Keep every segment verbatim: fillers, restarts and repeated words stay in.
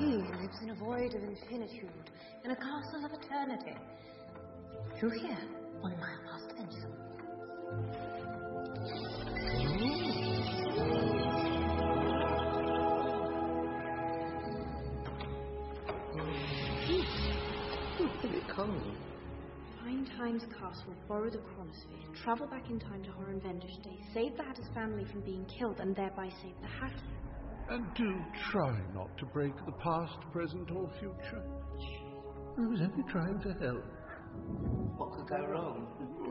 lives in a void of infinitude, in a castle of eternity. Through here, one mile past Ensel. Find Time's castle, borrow the chronosphere, travel back in time to Horenvendish Day, save the Hatter's family from being killed, and thereby save the Hatter. And do try not to break the past, present, or future. I was only trying to help. What could go wrong?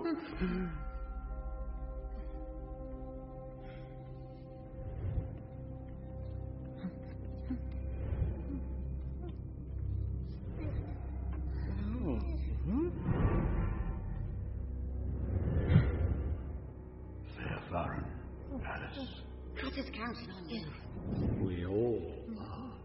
Fair Varen, Alice. Hatter's counting on you. We all are.